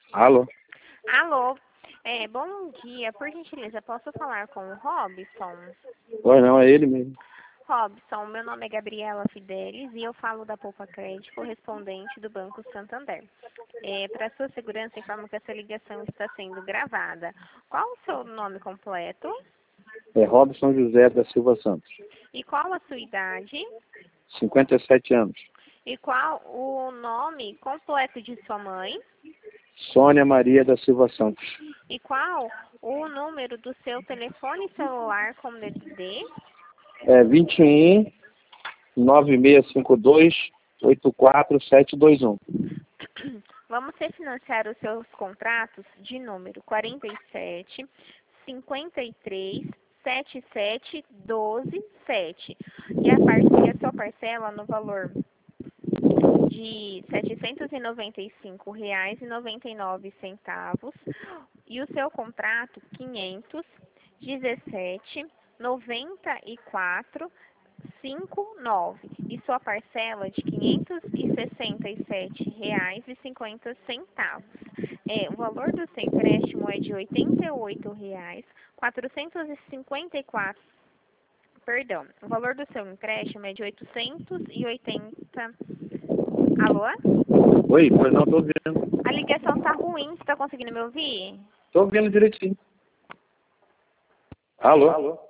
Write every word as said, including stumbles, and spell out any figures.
Alô? Alô, é, bom dia. Por gentileza, posso falar com o Robson? Oi, não, é ele mesmo. Robson, meu nome é Gabriela Fidelis e eu falo da Poupa Crédito, correspondente do Banco Santander. É, para sua segurança, informo que essa ligação está sendo gravada. Qual o seu nome completo? É Robson José da Silva Santos. E qual a sua idade? cinquenta e sete anos. E qual o nome completo de sua mãe? Sônia Maria da Silva Santos. E qual o número do seu telefone celular com D D? É vinte e um, nove seis cinco dois, oito quatro sete dois um. Vamos refinanciar os seus contratos de número quarenta e sete, cinquenta e três, setenta e sete, doze, sete. E a, par e a sua parcela no valor de setecentos e noventa e cinco reais e noventa e nove centavos. E o seu contrato quinhentos, dezessete, noventa e quatro, cinquenta e nove e sua parcela de quinhentos e sessenta e sete reais e cinquenta centavos. É, o valor do seu empréstimo é de oitenta e oito reais, quatrocentos e cinquenta e quatro. Perdão, o valor do seu empréstimo é de oitocentos e oitenta. Alô? Oi, pois não, tô ouvindo. A ligação tá ruim, você tá conseguindo me ouvir? Tô ouvindo direitinho. Alô? Alô?